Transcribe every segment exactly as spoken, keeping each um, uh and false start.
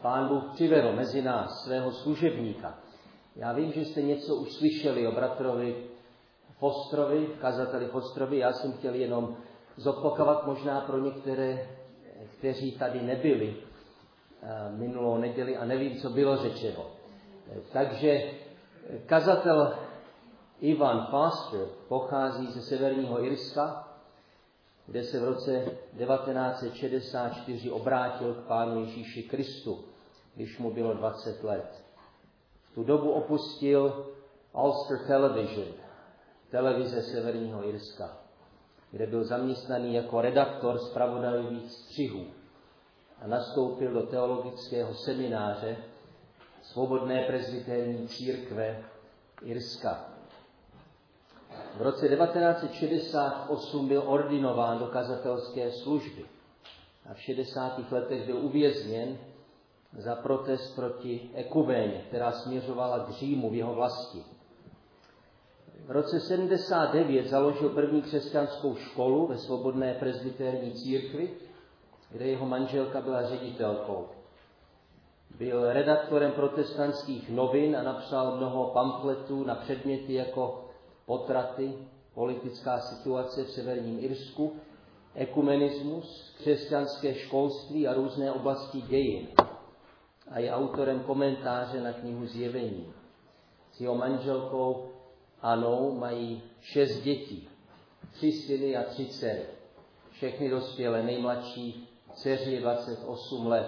Pán Bůh přivedl mezi nás svého služebníka. Já vím, že jste něco už slyšeli o bratrovi Fosterovi, kazateli Fosterovi. Já jsem chtěl jenom zopakovat možná pro některé, kteří tady nebyli minulou neděli a nevím, co bylo řečeno. Takže kazatel Ivan Foster pochází ze Severního Irska, kde se v roce devatenáct set šedesát čtyři obrátil k Pánu Ježíši Kristu, když mu bylo dvacet let. V tu dobu opustil Ulster Television, televize Severního Irska, kde byl zaměstnaný jako redaktor zpravodajových střihů a nastoupil do teologického semináře Svobodné presbytérní církve Irska. V roce devatenáct set šedesát osm byl ordinován do kazatelské služby a v šedesátých letech byl uvězněn za protest proti ekuméně, která směřovala k Římu v jeho vlasti. V roce sedmdesát devět založil první křesťanskou školu ve Svobodné presbytérní církvi, kde jeho manželka byla ředitelkou. Byl redaktorem protestantských novin a napsal mnoho pamfletů na předměty jako potraty, politická situace v Severním Irsku, ekumenismus, křesťanské školství a různé oblasti dějin. A je autorem komentáře na knihu Zjevení. S jeho manželkou Anou mají šest dětí, tři syny a tři dcery. Všechny dospělé, nejmladší dceři je dvacet osm let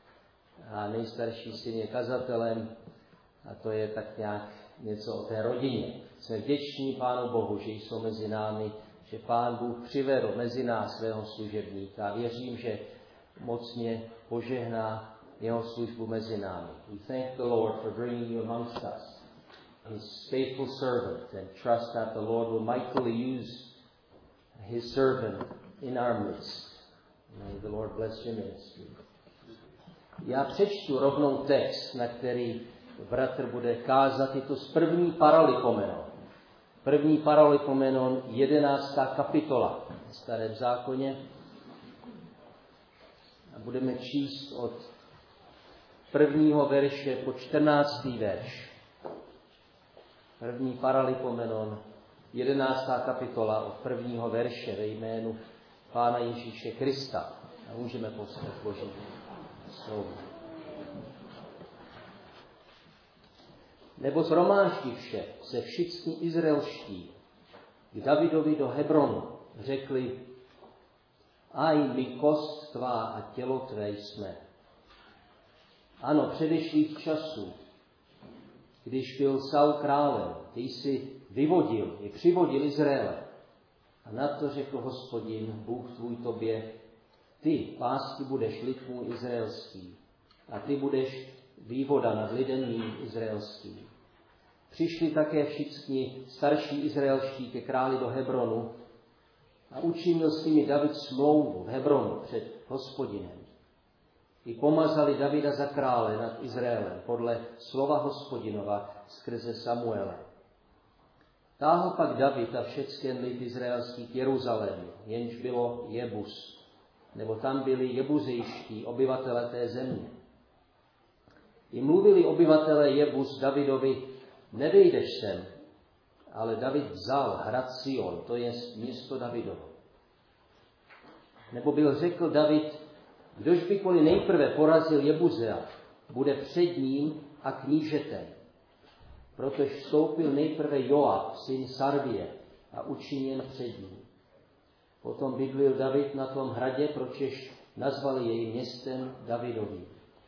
a nejstarší syn je kazatelem a to je tak nějak něco o té rodině. Jsme vděční Pánu Bohu, že jsou mezi námi, že Pán Bůh přivedl mezi nás svého služebníka. Věřím, že mocně požehná jeho službu mezi námi. We thank the Lord for bringing you amongst us, his faithful servant, and trust that the Lord will mightily use his servant in our midst. May the Lord bless your ministry. Já přečtu rovnou text, na který bratr bude kázat, je to z první Paralipomenon. První Paralipomenon, jedenáctá kapitola v Starém zákoně. A budeme číst od prvního verše po čtrnáctý verš. První Paralipomenon, jedenáctá kapitola od prvního verše ve jménu Pána Ježíše Krista. A můžeme poslat Boží slovo. Nebo shromáždivše se všichni izraelští k Davidovi do Hebronu řekli: Aj my kost tvá a tělo tvé jsme. Ano, předešlých časů, když byl Saul králem, ty jsi vyvodil, je přivodil Izraele. A na to řekl Hospodin, Bůh tvůj tobě: ty, pásky, budeš lid můj izraelský, a ty budeš vývoda nad lidem mým izraelským. Přišli také všichni starší izraelští ke králi do Hebronu a učinil s nimi David smlouvu v Hebronu před Hospodinem. I pomazali Davida za krále nad Izraelem podle slova Hospodinova skrze Samuele. Táhl pak David a všecken lid izraelský k Jeruzalému, jenž bylo Jebus, nebo tam byli jebuzejští obyvatele té země. I mluvili obyvatelé Jebus Davidovi: nevejdeš sem, ale David vzal hrad Sion, to je město Davidovo. Nebo byl řekl David: kdož by kvůli nejprve porazil Jebuzea, bude před ním a knížetem. Protož vstoupil nejprve Joab, syn Sarvie, a učiněn před ním. Potom bydlil David na tom hradě, pročež nazvali jej městem Davidovým.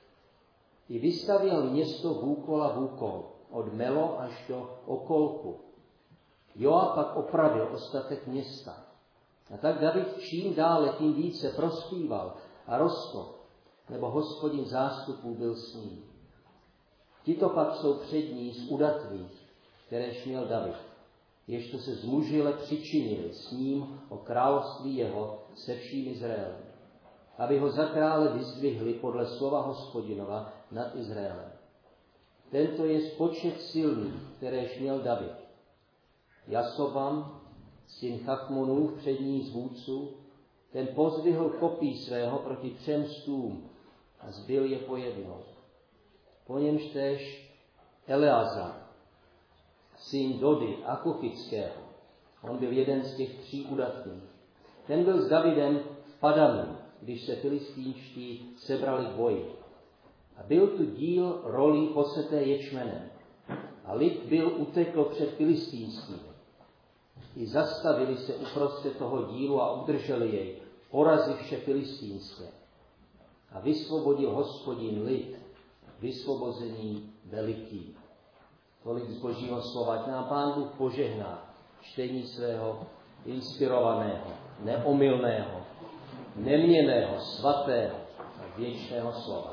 I vystavěl město vůkol a vůkol, od Melo až do Okolku. Joab pak opravil ostatek města. A tak David čím dále, tím více prospíval a rostl, nebo Hospodin zástupů byl s ním. Tito pak jsou přední z udatvých, kteréž měl David, ježto se zmužile přičinili s ním o království jeho se vším Izraelem, aby ho za krále vyzdvihli podle slova Hospodinova nad Izraelem. Tento je počet silný, kteréž měl David. Jasobam, syn Chachmonův, přední z vůdců, ten pozdvihl kopí svého proti třem stům a zbil je po jednou. Po němž též Eleazar, syn Dody Akofického, on byl jeden z těch tří udatných. Ten byl s Davidem v Padanu, když se filistínští sebrali k boji. A byl tu díl rolí poseté ječmenem. A lid byl utekl před filistínským. I zastavili se uprostřed toho dílu a udrželi jej, porazivše filistínské. A vysvobodil Hospodin lid, vysvobození veliký. Tolik z Božího slova, ať nám Pán Bůh požehná čtení svého inspirovaného, neomylného, neměnného, svatého a věčného slova.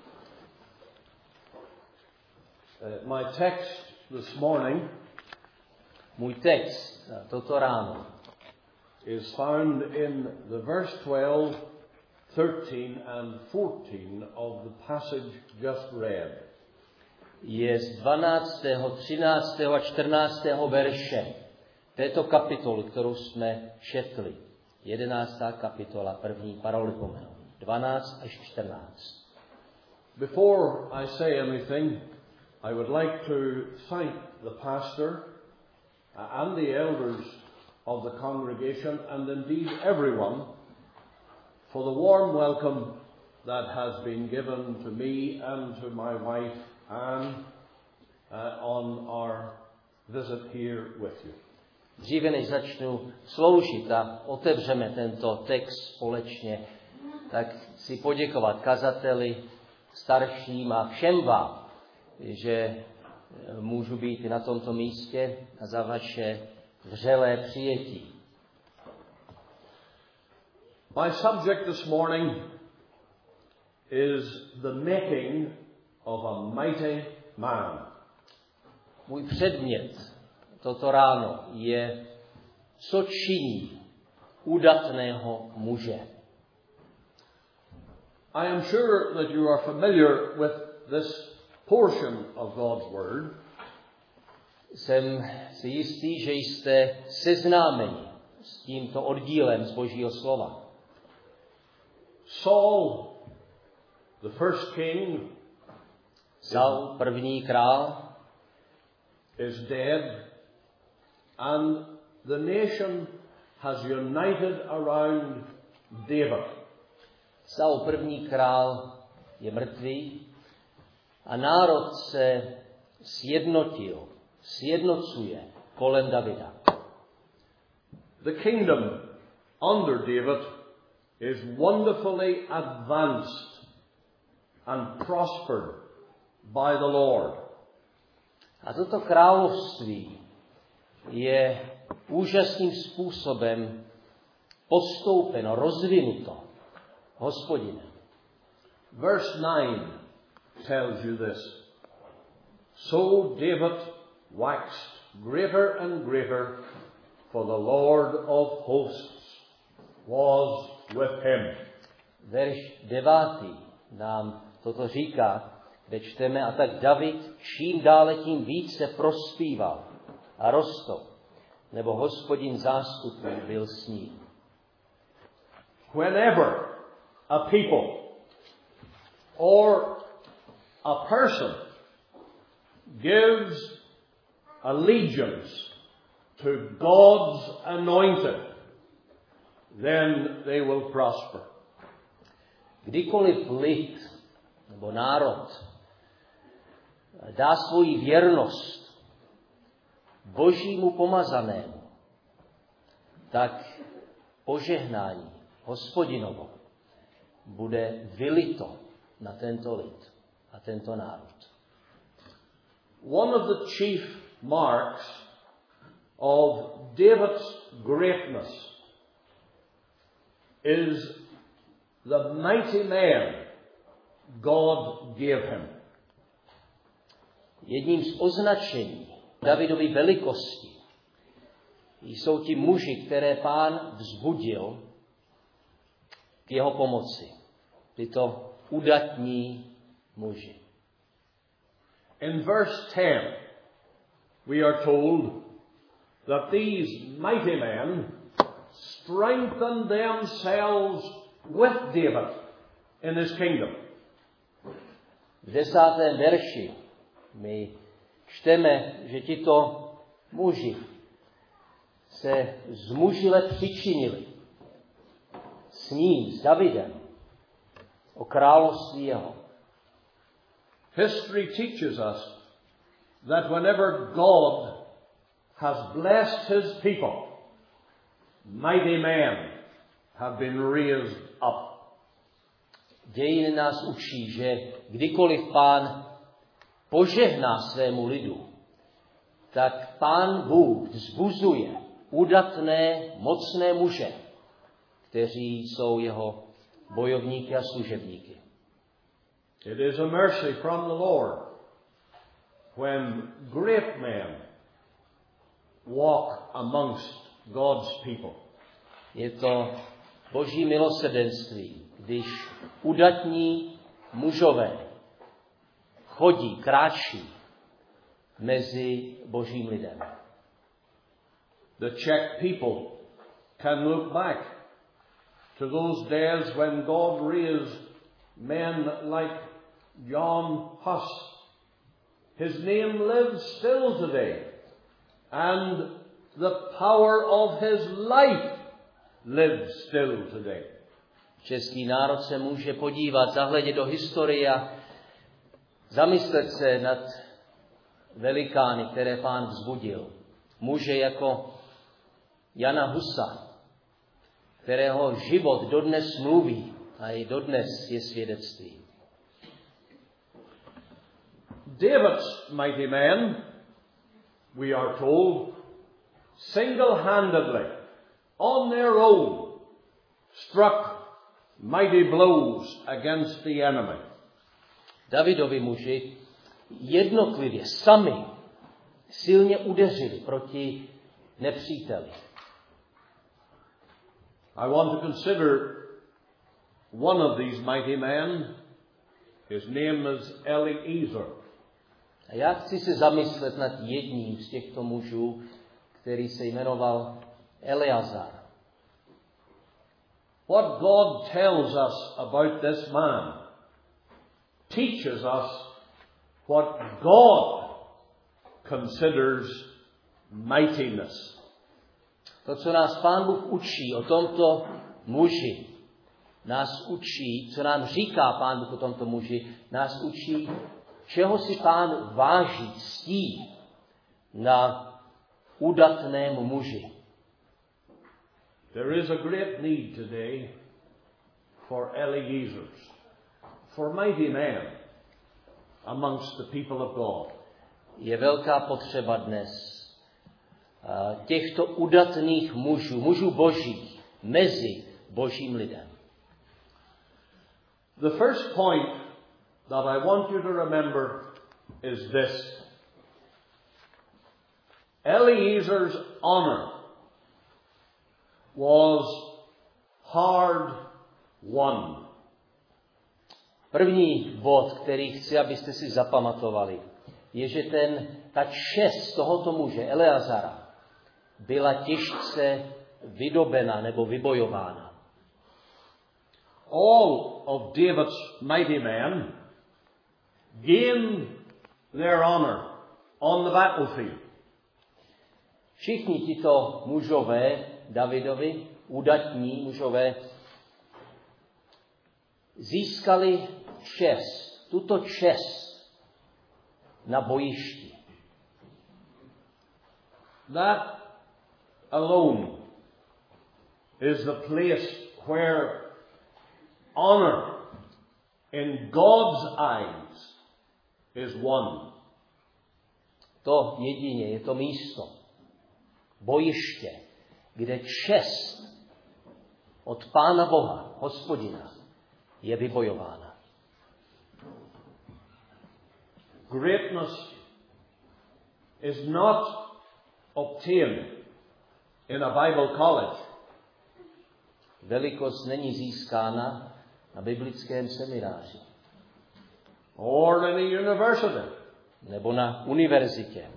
Uh, my text this morning Můj text toto ráno is found in the verse twelve, thirteen and fourteen of the passage just read. Je z dvanáctého, třináctého a čtrnáctého verše této kapitoly, kterou jsme četli. jedenáctá kapitola, první paralipomenu. dvanáct až čtrnáct. Before I say anything, I would like to thank the pastor and the elders of the congregation, and indeed everyone, for the warm welcome that has been given to me and to my wife Anne uh, on our visit here with you. Dříve než začnu sloužit a otevřeme tento text společně, tak chci poděkovat kazateli, starším a všem vám, že můžu být na tomto místě a za vaše vřelé přijetí. My subject this morning is the making of a mighty man. Můj předmět toto ráno je, co činí udatného muže. I am sure that you are familiar with this portion of God's Word. Jsem si jistý, že jste seznámeni s tímto oddílem z Božího slova. Saul, the first king, Saul, první král, is dead, and the nation has united around David. Saul, první král, je mrtvý a národ se sjednotil, sjednocuje kolem Davida. The kingdom under David is wonderfully advanced and prospered by the Lord. A toto království je úžasným způsobem postoupeno, rozvinuto Hospodinem. Verse nine tells you this. So David waxed greater and greater, for the Lord of hosts was with him. Verš devátý nám toto říká, kde čteme, a tak David čím dále tím více prospíval a rostl, nebo Hospodin zástupů byl s ním. Whenever a people or a person gives allegiance to God's anointed, then they will prosper. Kdykoliv lid nebo národ dá svoji věrnost Božímu pomazanému, tak požehnání Hospodinovo bude vylito na tento lid a tento národ. One of the chief marks of David's greatness is the mighty man God gave him. Jedním z označení Davidovy velikosti jsou ti muži, které Pán vzbudil k jeho pomoci. Tyto udatní muži. In verse ten, we are told that these mighty men strengthened themselves with David in his kingdom. v desátém verši my čteme, že tito muži se zmužile přičinili s ním, s Davidem, o království jeho. History teaches us that whenever God has blessed his people, mighty men have been raised up. Dějiny nás učí, že kdykoliv Pán požehná svému lidu, tak Pán Bůh vzbuzuje udatné, mocné muže, kteří jsou jeho bojovníky a služebníky. It is a mercy from the Lord when great men walk amongst God's people. Je to Boží milosrdenství, když udatní mužové chodí, kráčí mezi Božím lidem. The Czech people can look back to those days when God raised men like John Huss. His name lives still today, and the power of his life lives still today. Český národ se může podívat, zahledět do historie a zamyslet se nad velikány, které Pán vzbudil. Muže jako Jana Husa, kterého život dodnes mluví a i dodnes je svědectví. David's mighty men, we are told, single-handedly, on their own, struck mighty blows against the enemy. Davidovi muži jednotlivě sami silně udeřili proti nepříteli. I want to consider one of these mighty men. His name is Eliezer. A já chci se zamyslet nad jedním z těchto mužů, který se jmenoval Eleazar. What God tells us about this man teaches us what God considers mightiness. To, co nás Pán Bůh učí o tomto muži, nás učí, co nám říká Pán Bůh o tomto muži, nás učí, čeho si Pán váží, ctí na udatném muži. There is a great need today for Eliezers, for mighty men amongst the people of God. Je velká potřeba dnes těchto udatných mužů, mužů božích, mezi božím lidem. The first point that I want you to remember is this. Eliezer's honor was hard won. První bod, který chci, abyste si zapamatovali, je, že ten, ta čest tohoto muže, Eleazara, byla těžce vydobena nebo vybojována. All of David's mighty men gained their honor on the battlefield. Všichni tito mužové Davidovi, udatní mužové, získali čest, tuto čest na bojišti. That alone is the place where honor in God's eyes is won. To jedině je to místo, bojiště, kde čest od Pána Boha, Hospodina, je vybojována. Greatness is not obtained in a Bible college. Velikost není získána na biblickém semináři. Or in a university. Nebo na univerzitě.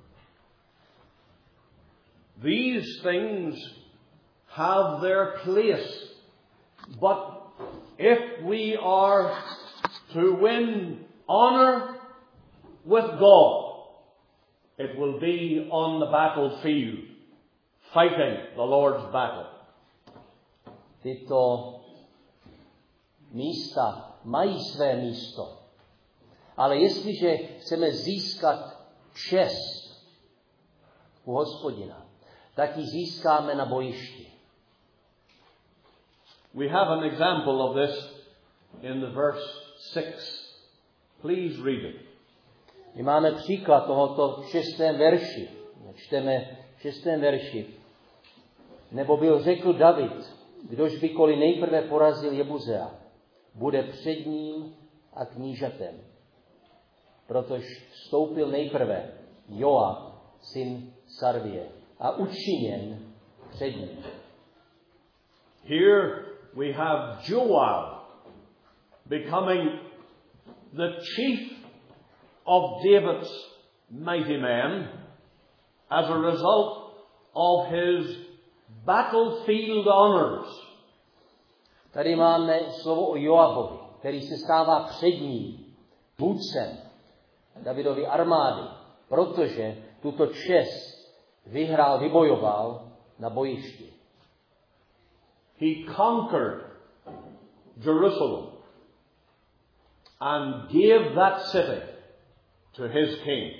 These things have their place. But if we are to win honor with God, it will be on the battlefield, fighting the Lord's battle. Tyto místa mají své místo. Ale jestliže chceme získat čest u Hospodina, tak ji získáme na bojišti. We have an example of this in the verse six. Please read it. My máme příklad tohoto v šestém verši. Čteme v šestém verši. Nebo byl řekl David, kdož bykoli nejprve porazil Jebuzea, bude před ním a knížatem. Protože vstoupil nejprve Joab, syn Sarvie, a učiněn před ním. Here we have Joab becoming the chief of David's mighty men as a result of his battlefield honors. Tady máme slovo o Joabovi, který se stává předním vůdcem Davidovy armády, protože tuto čest vyhrál, vybojoval na bojišti. He conquered Jerusalem and gave that city to his king.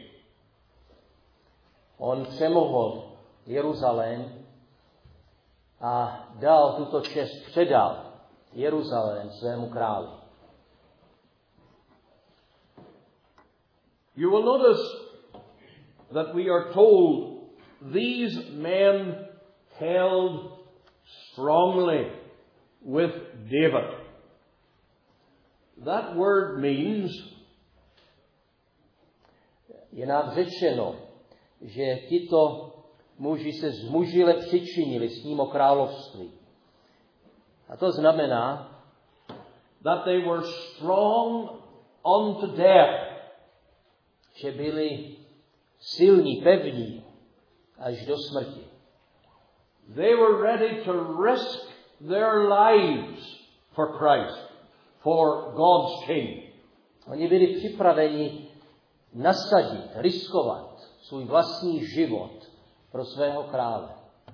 On přemohl Jeruzalém a dal tuto čest, předal Jeruzalém svému králi. You will notice that we are told these men held strongly with David. That word means je nám řečeno, že tito muži se zmužile přičinili s ním o království. A to znamená, that they were strong unto death. Že byli silní, pevní až do smrti. They were ready to risk their lives for Christ, for God's king. Oni byli připraveni nasadit, riskovat svůj vlastní život pro svého krále.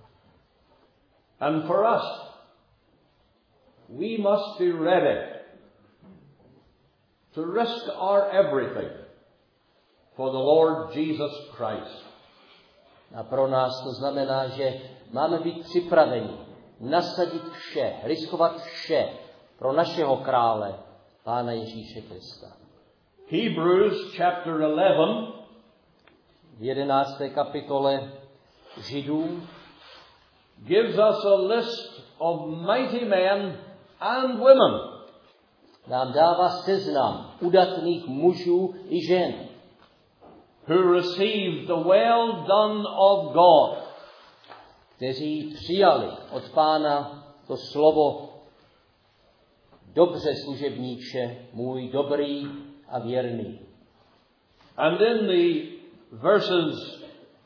And for us, we must be ready to risk our everything for the Lord Jesus Christ. A pro nás to znamená, že máme být připraveni nasadit vše, riskovat vše pro našeho krále, Pána Ježíše Krista. Hebrews chapter eleven, v jedenácté kapitole Židům gives us a list of mighty men and women. Nám dává seznam udatných mužů i žen, who received the well done of God, kteří přijali od Pána to slovo: dobře, služebníče, můj dobrý a věrný. And in the verses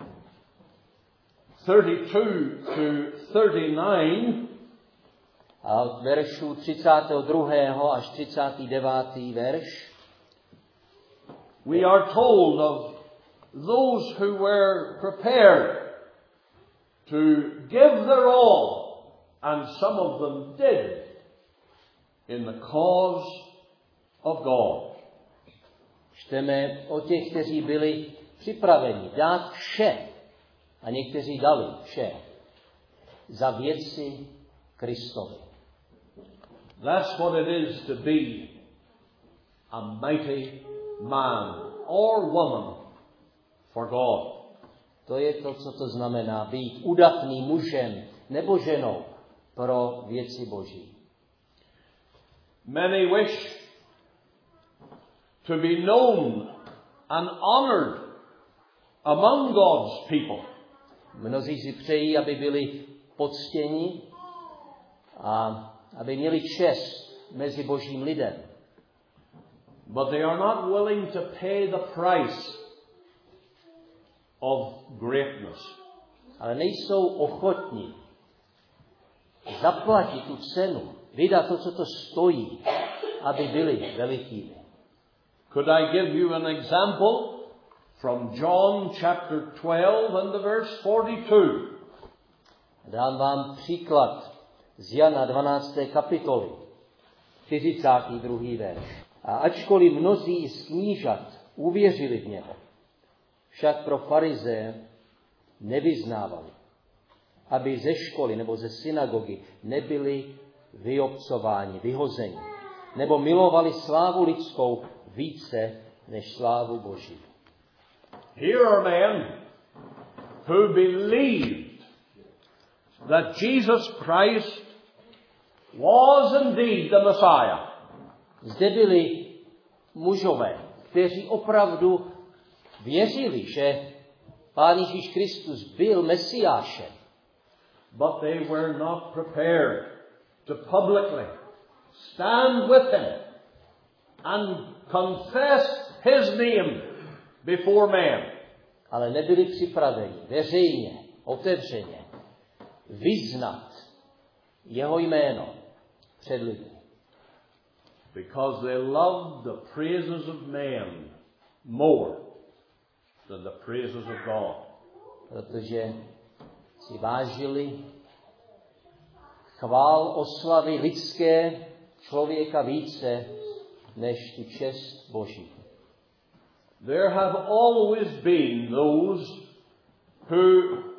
thirty-two to thirty-nine, a od veršu třicátého druhého až třicátého devátého verš, we are told of those who were prepared to give their all, and some of them did, in the cause of God. Čteme o těch, kteří byli připraveni dát vše, a někteří dali vše za věci Kristovi. That's what it is to be a mighty man or woman for God. To je to, co to znamená být udatným mužem nebo ženou pro věci Boží. Many wish to be known and honored among God's people. Mnozí si přejí, aby byli poctěni a aby měli čest mezi Božím lidem. But they are not willing to pay the price of greatness. Ale nejsou ochotní zaplatit tu cenu, vydat to, co to stojí, aby byli velikými. Could I give you an example from John chapter twelve and the verse forty-two? Dám vám příklad z Jana dvanácté kapitoly, čtyřicátý druhý verš. A ačkoliv mnozí z knížat uvěřili v něho, však pro farizeje nevyznávali, aby ze školy nebo ze synagogy nebyli vyobcováni, vyhozeni, nebo milovali slávu lidskou více než slávu Boží. Here are men who believed that Jesus Christ was indeed the Messiah. Zde byli mužové, kteří opravdu věřili, že Pán Ježíš Kristus byl Mesiášem. But they were not prepared to publicly stand with him and confess his name before men. Ale nebyli připraveni veřejně, otevřeně vyznat jeho jméno před lidmi. Because they loved the praises of men more than the praises of God. Protože si vážili chvál oslavy lidské člověka více než tu čest Boží. There have always been those who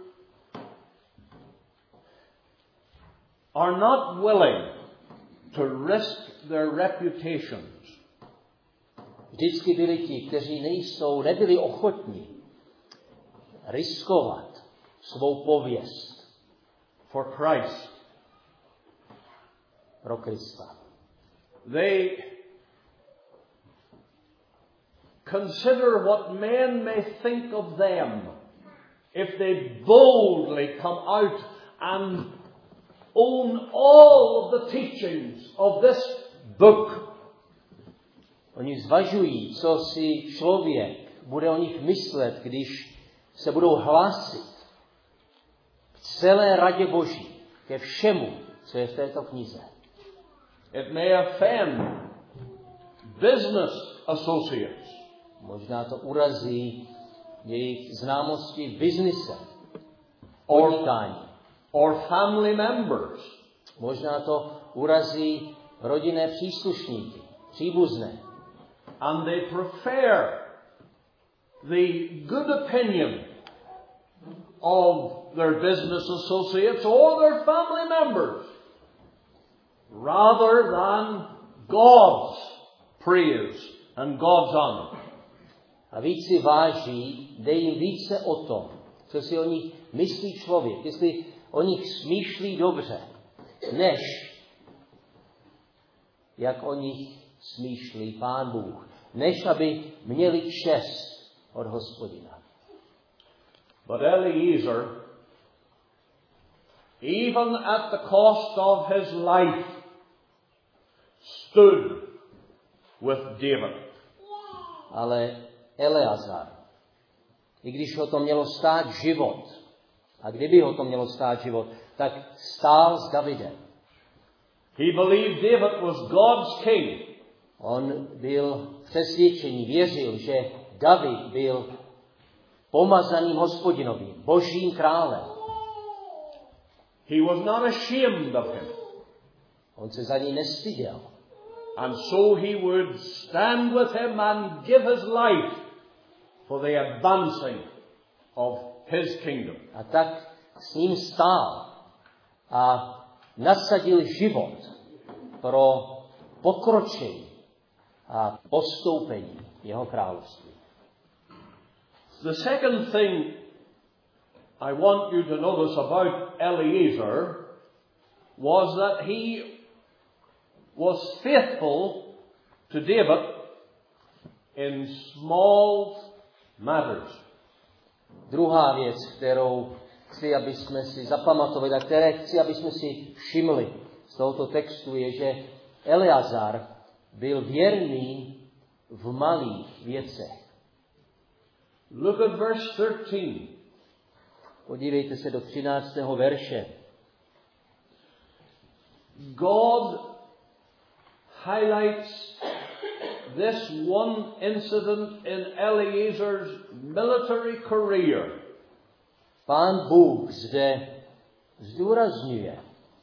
are not willing to risk their reputations. Vždycky byli ti, kteří nejsou, nebyli ochotní riskovat svou pověst For Christ. pro Krista. They consider what men may think of them if they boldly come out and own all of the teachings of this book. Oni zvažují, co si člověk bude o nich myslet, když se budou hlásit k celé radě Boží, ke všemu, co je v této knize. It may offend business associates. Možná to urazí jejich známosti v biznise, Or, podnikání. or family members. Možná to urazí rodinné příslušníky, příbuzné. And they prefer the good opinion of their business associates or their family members rather than God's praise and God's honor. A víc si váží, dej jim více o tom, co si o nich myslí člověk, jestli o nich smýšlí dobře, než jak o nich smýšlí Pán Bůh, než aby měli čest od Hospodina. But Eliezer, even at the cost of his life, stood with David. Ale Eleazar, i když ho to mělo stát život, a kdyby ho to mělo stát život, tak stál s Davidem. He believed David was God's king. On byl přesvědčený, věřil, že David byl pomazaným Hospodinovým, Božím králem. He was not ashamed of him. On se za něj nestyděl. And so he would stand with him and give his life for the advancing of his kingdom. A tak s ním stál a nasadil život pro pokročení a postoupení jeho království. The second thing I want you to notice about Eliezer was that he was faithful to David in small matters. Druhá věc, kterou chci, aby jsme si zapamatovali, a které chci, aby jsme si všimli z tohoto textu, je, že Eleazar byl věrný v malých věcech. Look at verse thirteen. Podívejte se do třináctého verše. God highlights this one incident in Eliezer's military career. Pán Bůh zde zdůrazňuje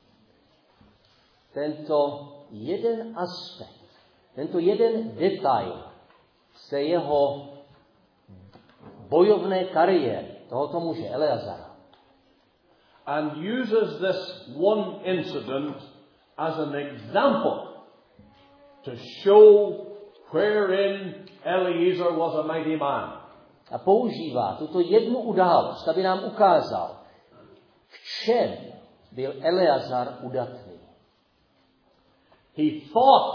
tento jeden aspekt, tento jeden detail z jeho bojovné kariéry tohoto muže Eleazara. And uses this one incident as an example to show wherein Eliezer was a mighty man. A používá tuto jednu událost, aby nám ukázal, v čem byl Eleazar udatný. He fought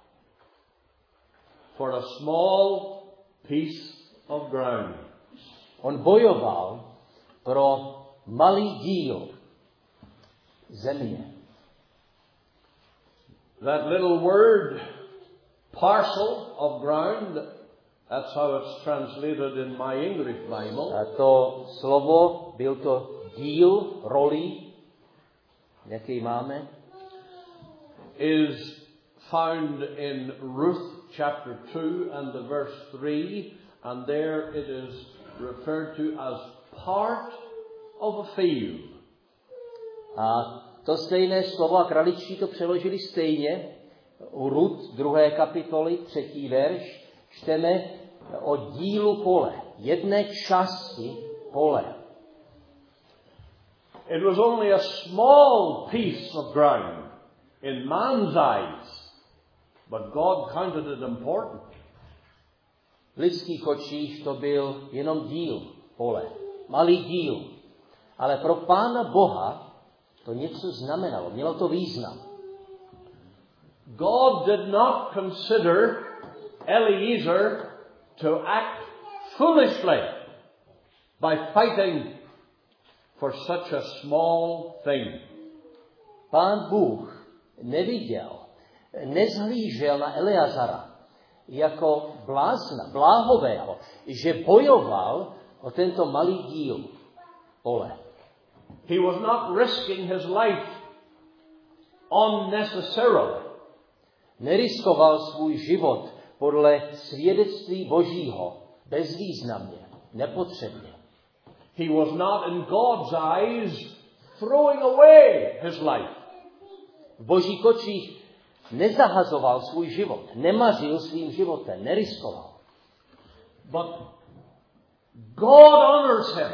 for a small piece of ground. On bojoval pro malý díl země. That little word, parcel of ground, that's how it's translated in my English Bible. A to slovo, byl to díl, rolí, jaký máme, is found in Ruth chapter two and the verse three, and there it is referred to as part of a field. A to stejné slovo a kraličtí to přeložili stejně. U Rut, druhé kapitoly, třetí verš, čteme o dílu pole, jedné části pole. It was only a small piece of ground in man's eyes, but God counted it important. V lidských očích to byl jenom díl pole, malý díl. Ale pro Pána Boha to něco znamenalo, mělo to význam. God did not consider Eliezer to act foolishly by fighting for such a small thing. Pán Bůh neviděl, nezhlížel na Eleazara jako blázna, bláhového, že bojoval o tento malý díl pole. He was not risking his life unnecessarily. Neriskoval svůj život podle svědectví Božího bezvýznamně, nepotřebně. He was not in God's eyes throwing away his life. V Božích očích nezahazoval svůj život, nemařil svým životem, neriskoval. But God honors him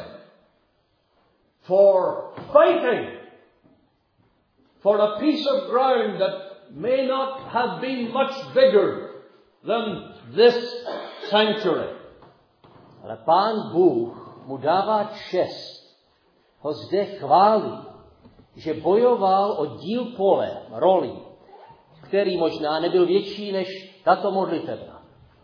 for fighting for a piece of ground that may not have been much bigger than this sanctuary. Ale Pán Bůh mu dává čest, ho zde chválí, že bojoval o díl pole, roli, který možná nebyl větší než tato modlitebna.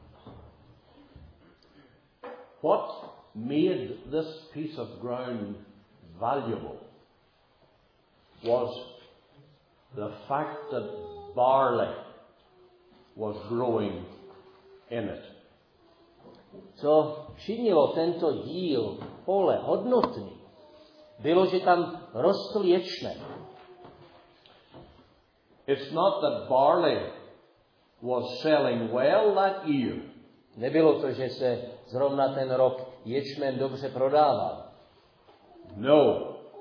What made this piece of ground valuable was the fact that barley was growing in it. Co činilo tento díl pole hodnotný, bylo, že tam rostl ječmen. It's not that barley was selling well that year. Nebylo to, že se zrovna ten rok ječmen dobře prodával. No.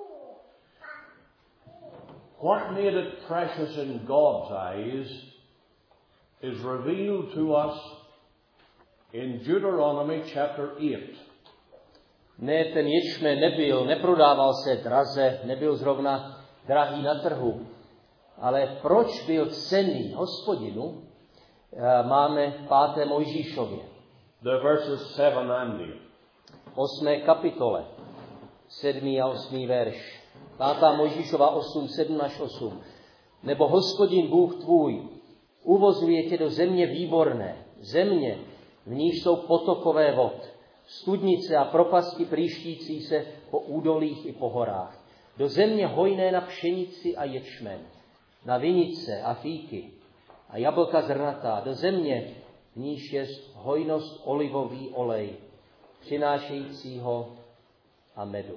What made it precious in God's eyes is revealed to us in Deuteronomy chapter eight. Ne, ten ječmen nebyl, neprodával se draze, nebyl zrovna drahý na trhu. Ale proč byl cenný Hospodinu, máme v páté Mojžíšově. The verses seven and eight. Osmé kapitole, sedmý a osmý verš. Pátá Mojžíšova osm, sedm až osm. Nebo Hospodin Bůh tvůj uvozuje tě do země výborné, země, v níž jsou potokové vod, studnice a propasti prýštící se po údolích i po horách. Do země hojné na pšenici a ječmen, na vinice a fíky a jablka zrnatá, do země, v níž je hojnost olivový olej, přinášejícího a medu.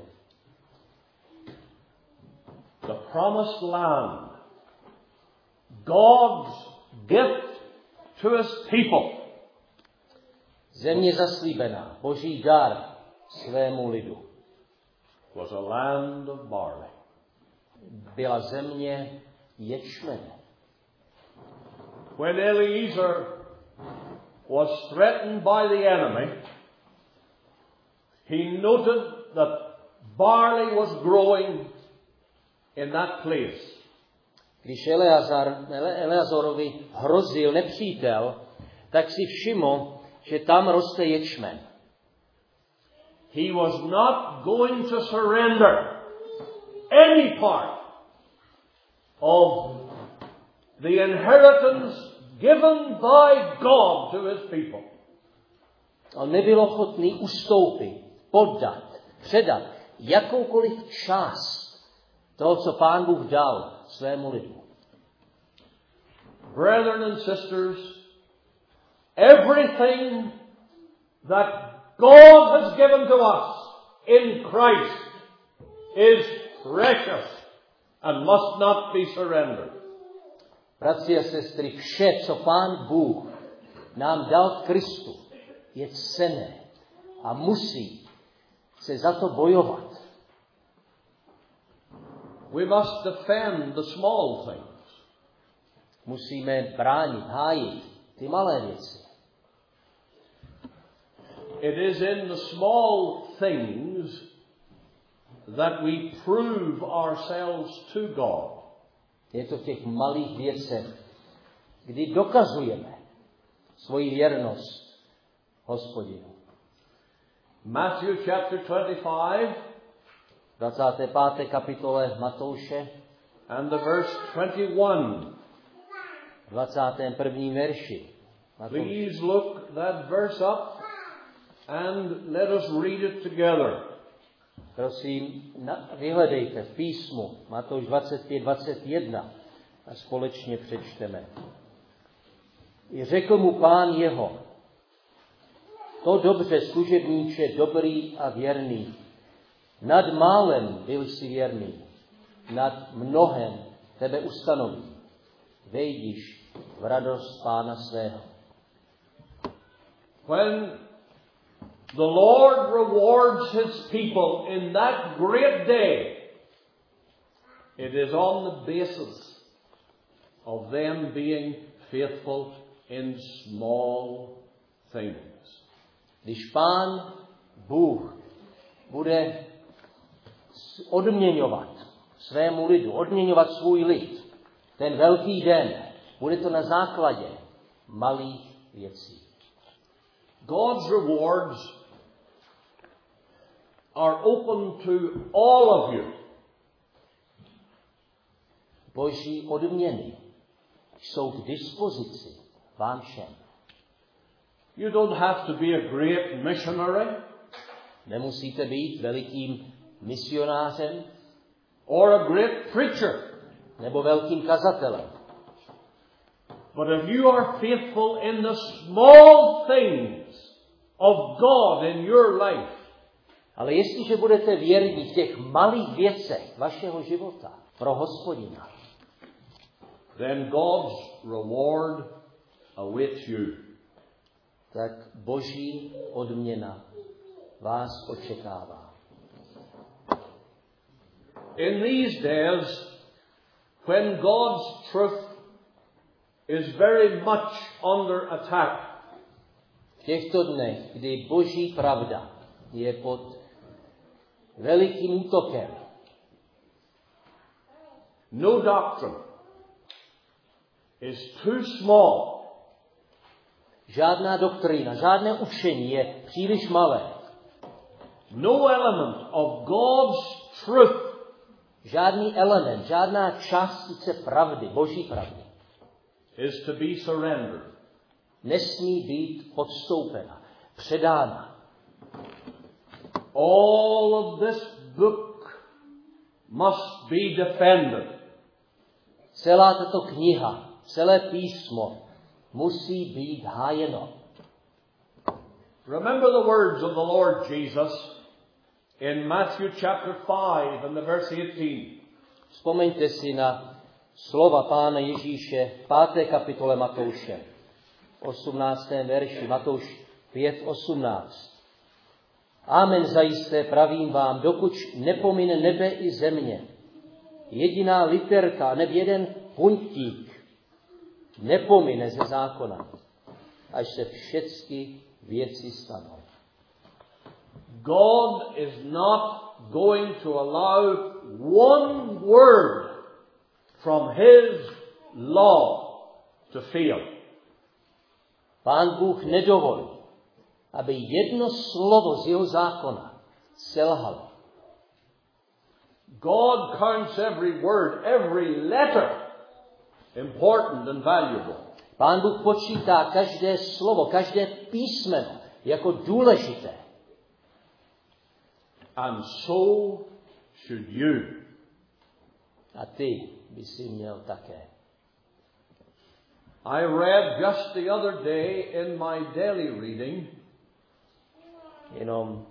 The promised land, God's gift to his people, Země zaslíbená, Boží dar svému lidu. Was a land of barley. Byla země ječmene. When Eliezer was threatened by the enemy, he noted that barley was growing in that place. Když Eleazar, Ele, Eleazorovi hrozil nepřítel, tak si všiml, že tam roste ječmen. He was not going to surrender any part of the inheritance given by God to his people. On nebyl ochotný ustoupit, poddat, předat jakoukoliv část toho, co Pán Bůh dal svému lidu. Brethren and sisters, everything that God has given to us in Christ is precious and must not be surrendered. Bratři a sestry, vše, co Pán Bůh nám dal v Kristu, je cenné a musí se za to bojovat. We must defend the small things. Musíme bránit, hájit ty malé věci. It is in the small things that we prove ourselves to God. Je to v těch malých věcech, kdy dokazujeme svoji věrnost Hospodinu. Matthew chapter twenty-five, dvacáté páté kapitole Matouše, and the verse twenty-one. dvacátém prvním verši. Matouš. Please look that verse up and let us read it together. Prosím, na, vyhledejte v písmu Matouš dvacet pět dvacet jedna a společně přečteme. I řekl mu Pán jeho: to dobře, služebníče, dobrý a věrný. Nad málem byl jsi věrný, nad mnohem tebe ustanoví. Vejdiš v radost Pána svého. When the Lord rewards his people in that great day, it is on the basis of them being faithful in small things. Když Pán Bůh bude odměňovat svému lidu, odměňovat svůj lid, ten velký den, bude to na základě malých věcí. God's rewards are open to all of you. Boží odměny jsou k dispozici vám všem. You don't have to be a great missionary. Nemusíte být velikým misionářem Or a great preacher. Nebo velkým kazatelem. But if you are faithful in the small things of God in your life, ale jestliže budete věrní v těch malých věcech vašeho života pro Hospodina, then God's reward awaits you. Tak Boží odměna vás očekává. In these days, when God's truth is very much under attack, v těchto dnech, kdy Boží pravda je pod velikým útokem, no doctrine is too small. Žádná doktrína, žádné učení je příliš malé. No element of God's truth, žádný element, žádná částice pravdy, Boží pravdy, is to be surrendered. Nesmí být podstoupena, předána. All of this book must be defended. Celá tato kniha, celé písmo musí být hájeno. Remember the words of the Lord Jesus in Matthew chapter five and the verse eighteen. Vzpomeňte si na slova Pána Ježíše v páté kapitole Matouše, osmnáctém verši. Matouš pět osmnáct. Amen zajisté pravím vám, dokud nepomine nebe i země, jediná literka, neb jeden puntík nepomine ze zákona, až se všechny věci stanou. God is not going to allow one word from His law to fail. Pán Bůh nedovolí, aby jedno slovo z jeho zákona selhalo. God counts every word, every letter important and valuable. Pán Bůh počítá každé slovo, každé písmeno jako důležité. And so should you. A ty by si měl také. I read just the other day in my daily reading. Jenom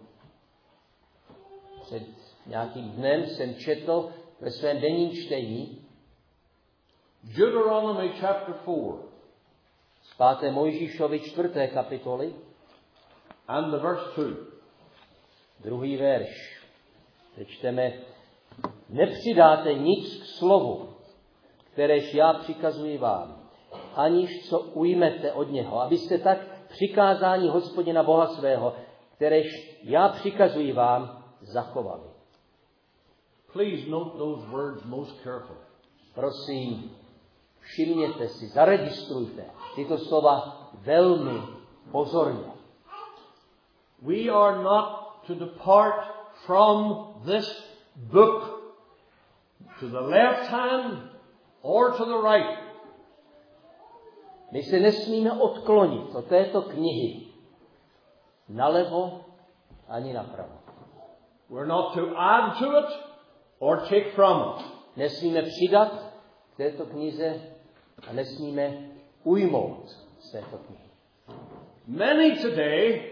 před nějakým dnem jsem četl ve svém denním čtení Deuteronomy chapter four. Z páté Mojžíšovy čtvrté kapitoly. And the verse two. Druhý verš. Teď čteme: nepřidáte nic k slovu, kteréž já přikazuji vám, aniž co ujmete od něho, abyste tak přikázání Hospodina Boha svého, kteréž já přikazuji vám, zachovali. Please note those words most carefully. Prosím, všimněte si, zaregistrujte tyto slova velmi pozorně. We are not to depart from this book to the left hand or to the right. My se nesmíme odklonit od této knihy nalevo ani napravo. We're not to add to it or take from it. Nesmíme přidat k této knize a nesmíme ujmout z této knihy. Many today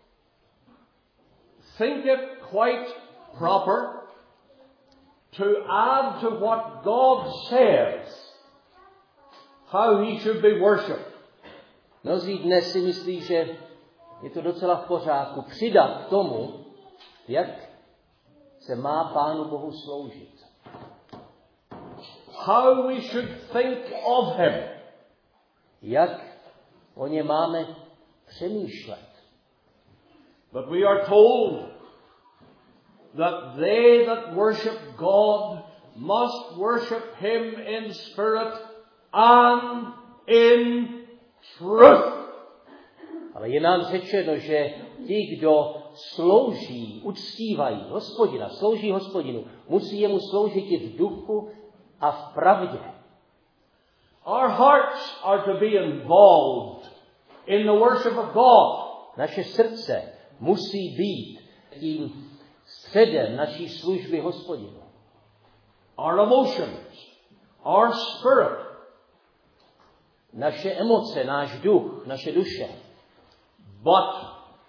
think it quite proper to add to what God says how He should be worshipped. Mnozí dnes si myslí, že je to docela v pořádku přidat k tomu, jak se má Pánu Bohu sloužit. How we should think of Him. Jak o ně máme přemýšlet. But we are told that they that worship God must worship Him in spirit and in truth. Ale je nám řečeno, že ti, kdo slouží, uctívají Hospodina, slouží Hospodinu, musí jemu sloužit i v duchu a v pravdě. Our hearts are to be involved in the worship of God. Naše srdce musí být tím středem naší služby Hospodinu. Our emotions, our spirit. Naše emoce, náš duch, naše duše. But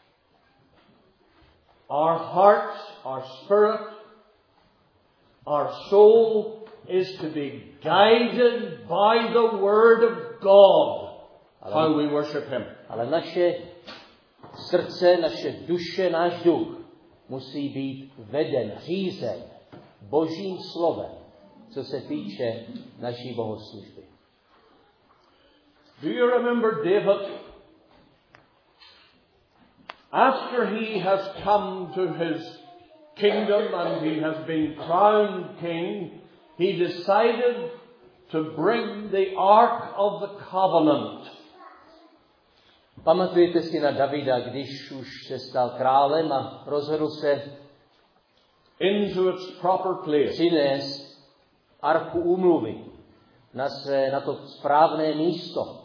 our hearts, our spirit, our soul is to be guided by the Word of God, ale, how we worship Him. Ale naše srdce, naše duše, náš duch musí být veden, řízen Božím slovem, co se týče naší bohoslužby. Do you remember David? After he has come to his kingdom and he has been crowned king, he decided to bring the Ark of the Covenant. Pamatujete si na Davida, když už se stal králem a rozhodl se into its proper place. Přinést arku úmluvy na, své, na to správné místo.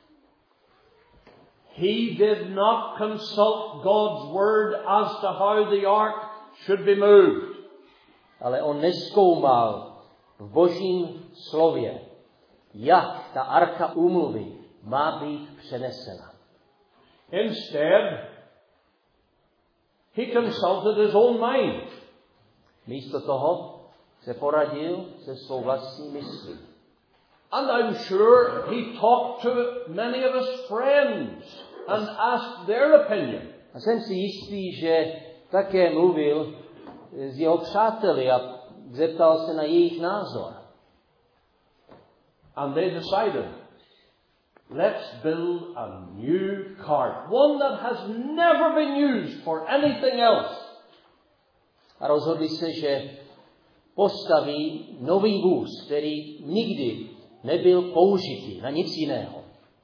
He did not consult God's word as to how the ark should be moved. Ale on nezkoumal v Božím slově, jak ta arka úmluvy má být přenesena. Instead, he consulted his own mind. Místo toho se poradil se svou vlastní myslí. And I'm sure he talked to many of his friends and asked their opinion. A jsem si jistý, že také mluvil s jeho přáteli a zeptal se na jejich názor. And they decided, let's build a new cart, one that has never been used for anything else. A rozhodli se, že postaví nový vůz, který nikdy nebyl použitý na nic jiného.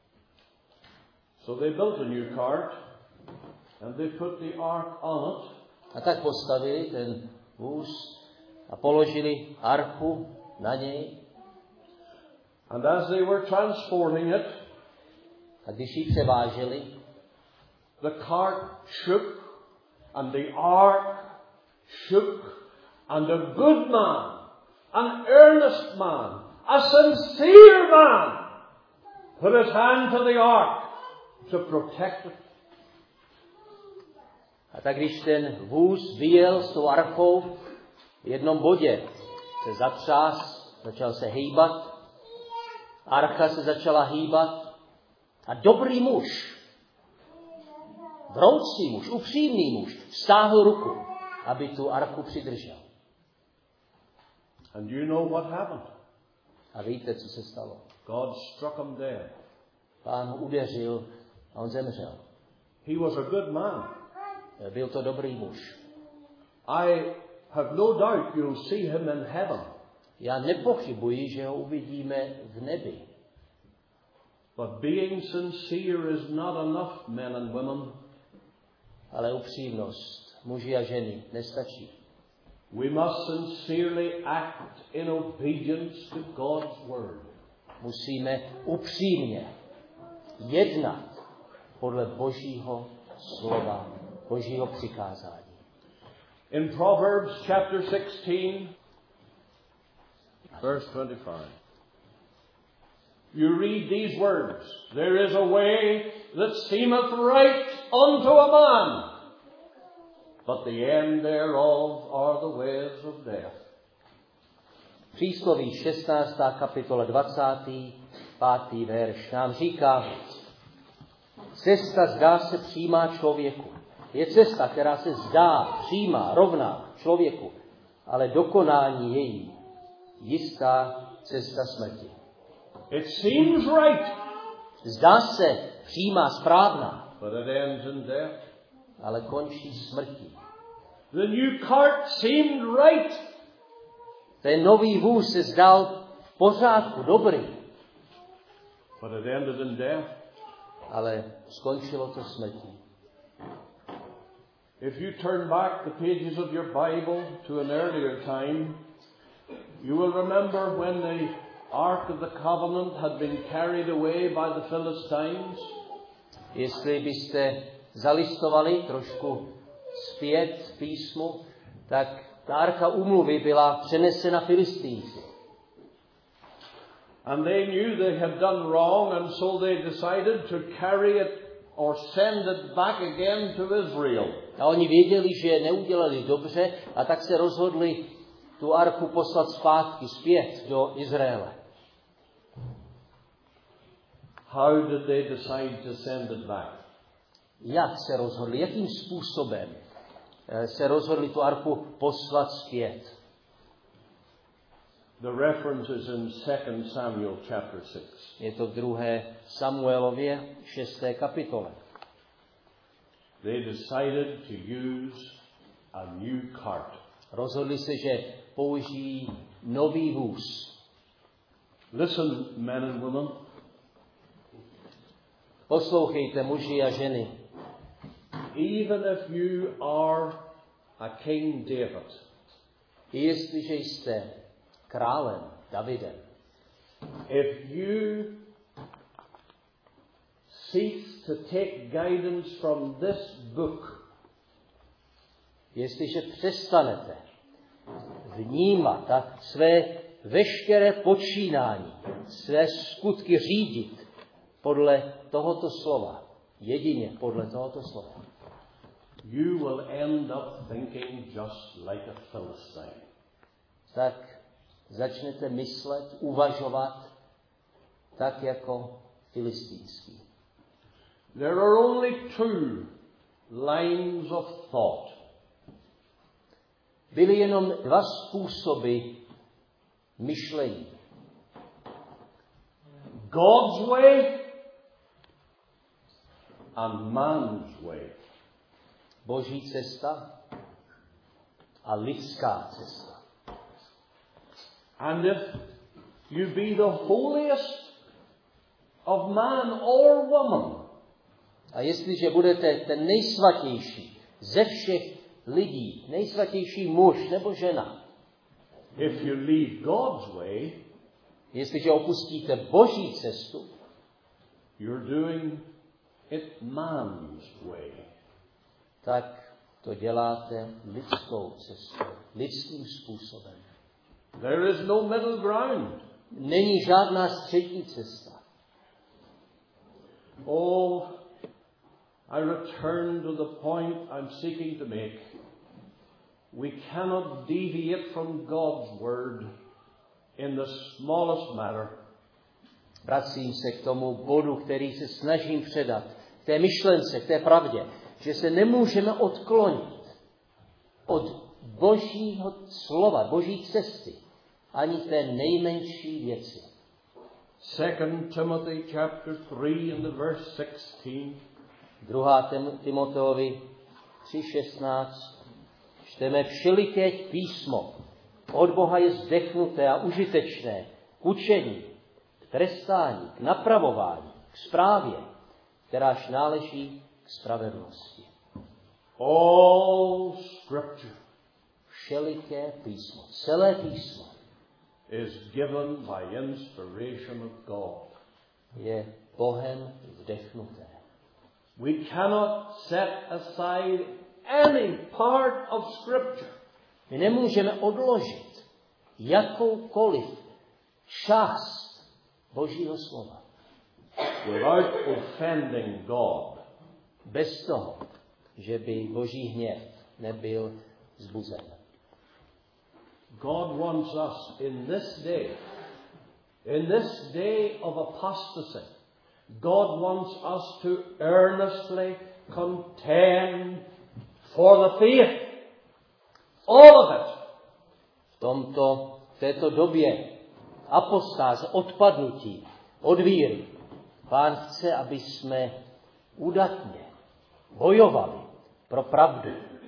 So they built a new cart and they put the ark on it. A tak postavili ten vůz a položili archu na něj. And as they were transporting it, a když ji převáželi, the cart shook and the ark shook, and a good man, an earnest man, a sincere man, put his hand to the ark to protect it. A tak když ten vůz vyjel s tou archou, v jednom bodě se zatřás, začal se hýbat, archa se začala hýbat a dobrý muž, vroucí muž, upřímný muž, stáhl ruku, aby tu archu přidržel. And you know what happened? A víte, co se stalo? God struck him dead. Pán ho udeřil a on zemřel. He was a good man. Byl to dobrý muž. I have no doubt you'll see him in heaven. Já nepochybuji, že ho uvidíme v nebi. But being sincere is not enough, men and women. Ale upřímnost, muži a ženy, nestačí. We must sincerely act in obedience to God's word. Musíme upřímně jednat podle Božího slova, Božího přikázání. In Proverbs chapter sixteen, verse twenty-five, you read these words, there is a way that seemeth right unto a man, but the end thereof are the ways of death. Přísloví šestnáctá kapitola dvacátý pátý verš nám říká, cesta zdá se přímá člověku. Je cesta, která se zdá přímá, rovná člověku, ale dokonání její jistá cesta smrti. It seems right, Zdá se přímá, správná, but it ends in death. ale končí smrtí. The new cart seemed right, Ten nový vůz se zdál v pořádku, dobrý, but it ended in death. ale skončilo to smrtí. If you turn back the pages of your Bible to an earlier time, you will remember when the Ark of the Covenant had been carried away by the Philistines. Jestli byste zalistovali trošku zpět v písmu, tak ta archa úmluvy byla přenesena Filistínci. And they knew they had done wrong, and so they decided to carry it or send it back again to Israel. A oni věděli, že neudělali dobře, a tak se rozhodli tu archu poslat zpátky, zpět do Izraele. How did they decide to send it back? Jak se rozhodli, jakým způsobem se rozhodli tu archu poslat zpět? The reference is in Second Samuel chapter six. Je to v druhé Samuelově šesté kapitole. They decided to use a new cart. Rozhodli se, že použijí nový vůz. Listen, men and women. Poslouchejte, muži a ženy. Even if you are a King David, I jestliže jste králem Davidem, if you cease to take guidance from this book, jestliže přestanete vnímat a své veškeré počínání, své skutky řídit podle tohoto slova, jedině podle tohoto slova, you will end up thinking just like a Philistine. tak začnete myslet, uvažovat tak jako filistínský. There are only two lines of thought. Byly jenom dva způsoby myšlení. God's way and man's way. Boží cesta a lidská cesta. And if you be the holiest of man or woman, a jestliže budete ten nejsvatější ze všech lidí, nejsvatější muž nebo žena, if you leave God's way, jestliže opustíte Boží cestu, you're doing it man's way. Tak to děláte lidskou cestou, lidským způsobem. There is no middle ground. Není žádná střední cesta. Oh, I return to the point I'm seeking to make. We cannot deviate from God's word in the smallest matter. Vracím se k tomu bodu, který se snažím předat, k té myšlence, k té pravdě, že se nemůžeme odklonit od Božího slova, Boží cesty, ani té nejmenší věci. Second Timothy chapter three and the verse sixteen. Druhá Timoteovi tři šestnáct. Čteme: všelikéť písmo od Boha je zdechnuté a užitečné k učení, k trestání, k napravování, k správě, kteráž náleží k spravedlnosti. All scripture Všeliké písmo, celé písmo is given by inspiration of God. je Bohem vdechnuté. We cannot set aside any part of scripture. My nemůžeme odložit jakoukoliv část Božího slova without offending God. bez toho, že by Boží hněv nebyl vzbuzen. God wants us in this day, in this day of apostasy, God wants us to earnestly contend for the faith. All of it. V tomto, v této době apostáze, odpadnutí od víry, Pán chce, aby jsme udatně bojovali pro pravdu.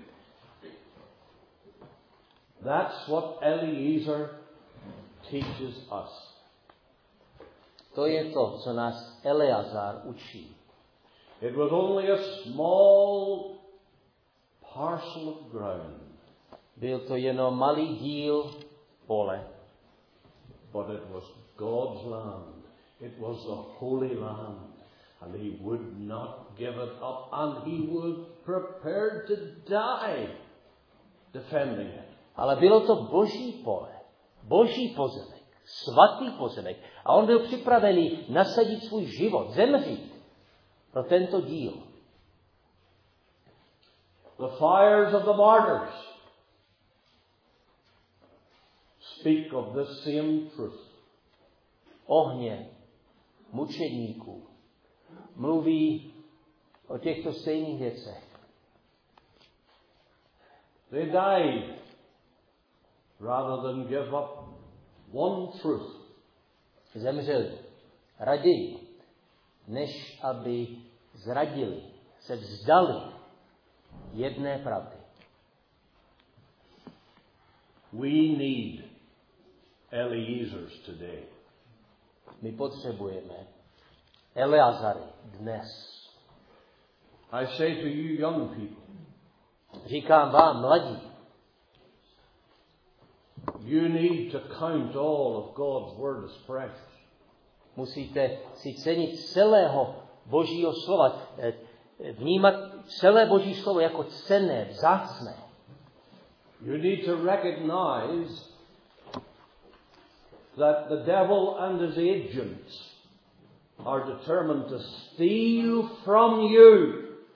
That's what Eliezer teaches us. To je to, co nás Eleazar učí. It was only a small parcel of ground. Byl to jenom malý díl pole. But it was God's land. It was the holy land. And he would not give it up. And he was prepared to die defending it. Ale bylo to Boží pole, Boží pozemek, svatý pozemek. A on byl připravený nasadit svůj život, zemřít pro tento díl. The fires of the martyrs speak of this same truth. Ohně mučedníků mluví o těchto stejných věcech. They died rather than give up one truth. Zemřeli raději, než aby zradili, se vzdali jedné pravdy. We need Eliezers today. My potřebujeme Eleazary dnes. I say to you young people, Říkám vám, mladí, you need to count all of God's word as precious. musíte si cenit celého Božího slova, vnímat celé Boží slovo jako cenné, vzácné. You need to recognize that the devil and his agents are determined to steal from you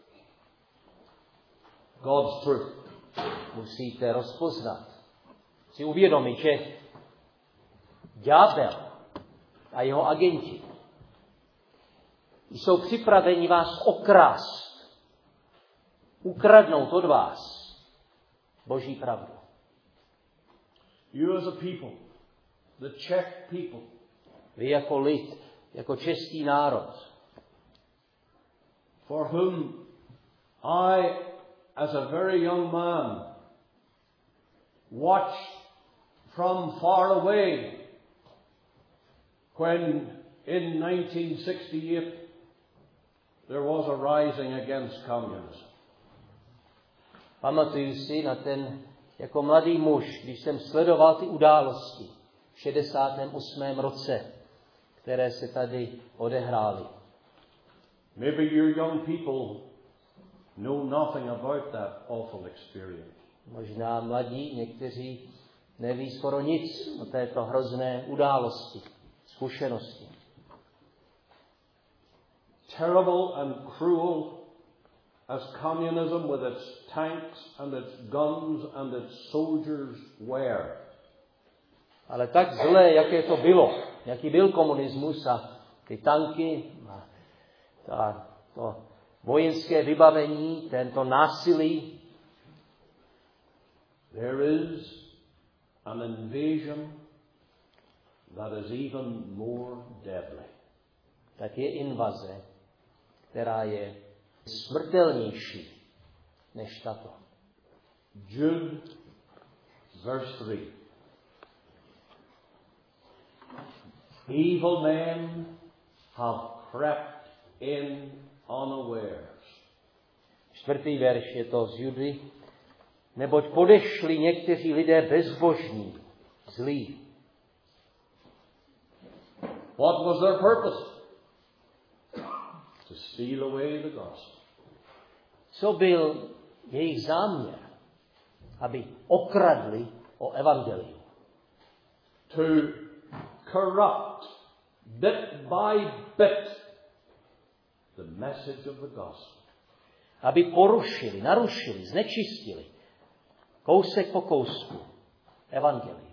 God's truth. Musíte rozpoznat, si uvědomit, že ďábel a jeho agenti jsou připraveni vás okrást, ukradnout od vás Boží pravdu. You as a people, the Czech people, Vy jako lid, jako český národ, for whom I, as a very young man, watched from far away when in nineteen sixty-eight there was a rising against communism. Pamatuju si na ten, jako mladý muž, když jsem sledoval ty události v šedesátém osmém roce, které se tady odehrály. Maybe your young people know nothing about that awful experience. Možná mladí, někteří neví skoro nic o této hrozné události, zkušenosti. Terrible and cruel as communism with its tanks and its guns and its soldiers were. Ale tak zlé, jaké to bylo, jaký byl komunismus a ty tanky, a ta, to vojenské vybavení, tento násilí. There is an invasion that is even more deadly. Tak je invaze, která je smrtelnější než tato. Jude, verse three. Evil men have crept in unawares. Čtvrtý verš je to z Judy. Neboť podešli někteří lidé bezbožní, zlí. What was their purpose? To steal away the gospel. Co byl jejich záměr? Aby okradli o evangelium. To corrupt, bit by bit, the message of the gospel. Aby porušili, narušili, znečistili kousek po kousku evangelium.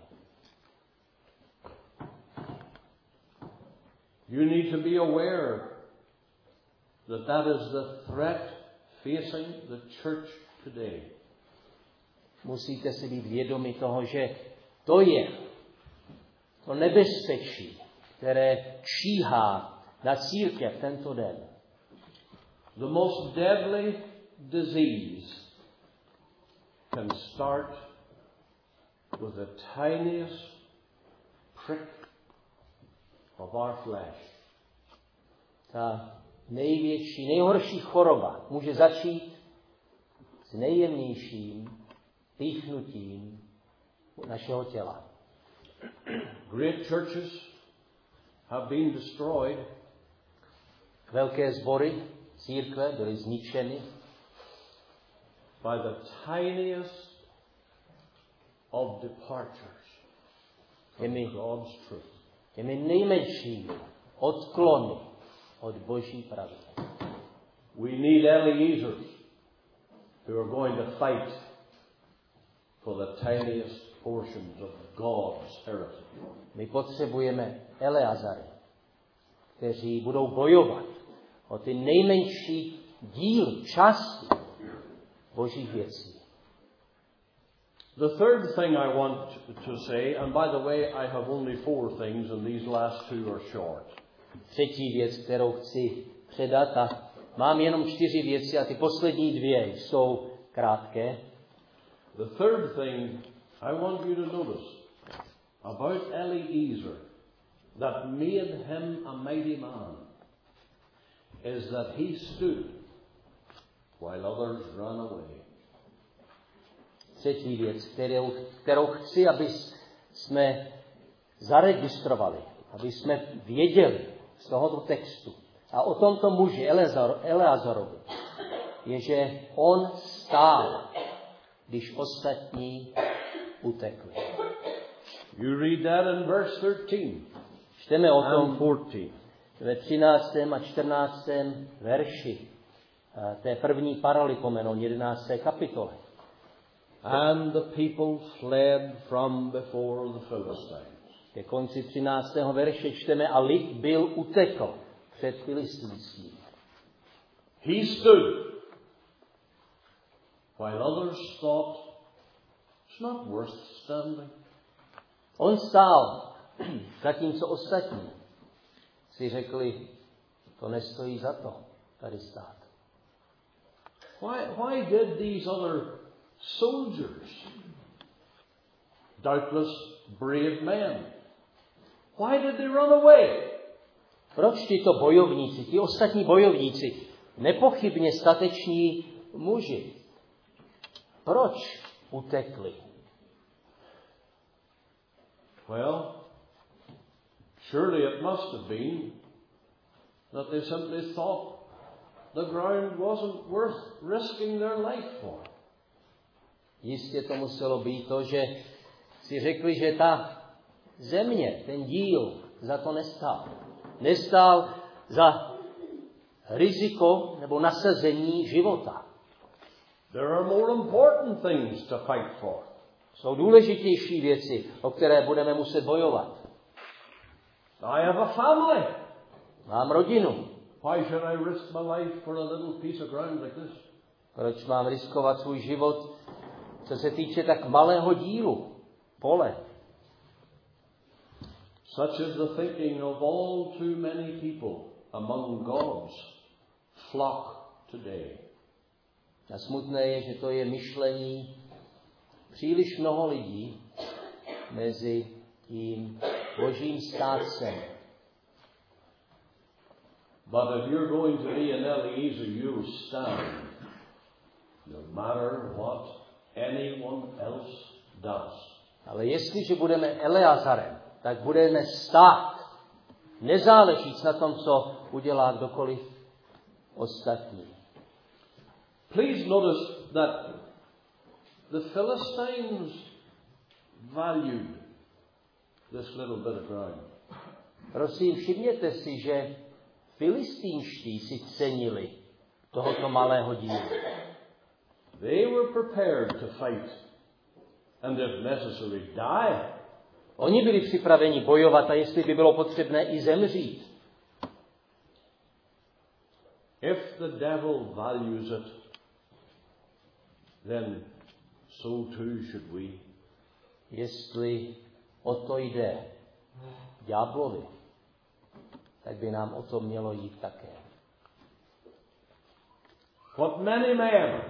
You need to be aware that that is the threat facing the church today. Musíte si být vědomi toho, že to je to nebezpečí, které číhá na církev tento den. The most deadly disease can start with the tiniest prick of our flesh. Ta největší, nejhorší choroba může začít s nejjemnějším píchnutím našeho těla. Great churches have been destroyed. Velké sbory, církve byly zničeny by the tiniest of departures těmi, from God's truth. těmi nejmenšími odklony od Boží pravdy. We need Eliezers who are going to fight for the tiniest portions of God's heritage. My potřebujeme Eleazary, kteří budou bojovat o ty nejmenší díly, části Božích věcí. The third thing I want to say, and by the way, I have only four things, and these last two are short. Třetí věc, kterou chci předat, a mám jenom čtyři věci a ty poslední dvě jsou krátké. The third thing I want you to notice about Eliezer that made him a mighty man is that he stood while others ran away. Třetí věc, kterou, kterou chci, aby jsme zaregistrovali, aby jsme věděli z tohoto textu a o tomto muži Eleazarovi, je, že on stál, když ostatní utekli. You read that in verse thirteen. Čteme o tom and fourteen. ve třináctém a čtrnáctém verši té první Paralipomenon jedenácté kapitole. And the people fled from before the Philistines. Ke konci třináctého verše čteme, a lid byl utekl před Filistinským. He stood while others thought it's not worth standing. On stál, zatímco ostatní si řekli, to nestojí za to tady stát. Why, why did these other soldiers, doubtless brave men, why did they run away? Proč tyto bojovníci, ti ostatní bojovníci, nepochybně stateční muži, proč utekli? Well, surely it must have been that they simply thought the ground wasn't worth risking their life for. Jistě to muselo být to, že si řekli, že ta země, ten díl za to nestál. Nestál za riziko nebo nasazení života. There are more important things to fight for. Jsou důležitější věci, o které budeme muset bojovat. I have a family. Mám rodinu. Why should I risk my life for a little piece of ground like this? Proč mám riskovat svůj život, co se týče tak malého dílu, pole? Such is the thinking of all too many people among God's flock today. A smutné je, že to je myšlení příliš mnoho lidí mezi tím božím státcem. But if you're going to be an Eliezer, you'll stand, no matter what anyone else does. Ale jestliže budeme Eleazarem, tak budeme stát. Nezáleží na tom, co udělá kdokoliv ostatní. Please notice that the Philistines valued this little bit of ground. Prosím, všimněte si, že Filistínští si cenili tohoto malého dílu. They were prepared to fight and if necessary die. Oni byli připraveni bojovat a jestli by bylo potřebné i zemřít. If the devil values it, then so too should we. Jestli o to jde ďáblovi, tak by nám o to mělo jít také. What many men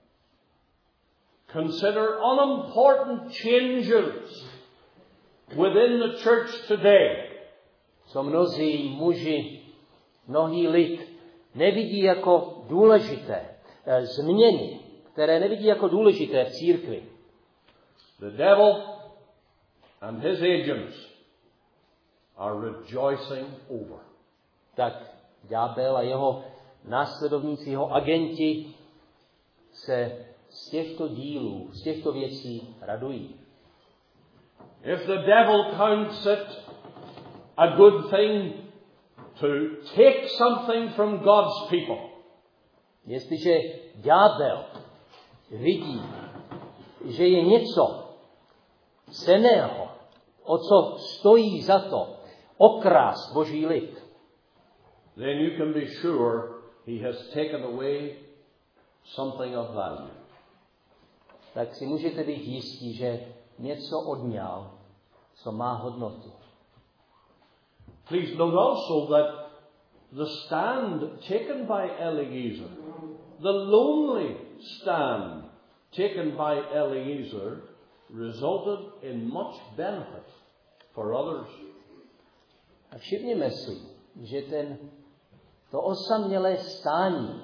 consider unimportant changes within the church today, Co mnozí muži, mnohý lid nevidí jako důležité eh, změny, které nevidí jako důležité v církvi. the devil and his agents are rejoicing over. Tak ďábel a jeho následovníci, jeho agenti se z těchto dílů, z těchto věcí radují. If the devil counts it a good thing to take something from God's people, Jestliže ďábel vidí, že je něco cenného, o co stojí za to okrást Boží lid, then you can be sure he has taken away something of value. tak si můžete být jistí, že něco odňal, co má hodnotu. Please note also that the stand taken by Eliezer, the lonely stand taken by Eliezer, resulted in much benefit for others. A všimněme si, že ten, to osamělé stání,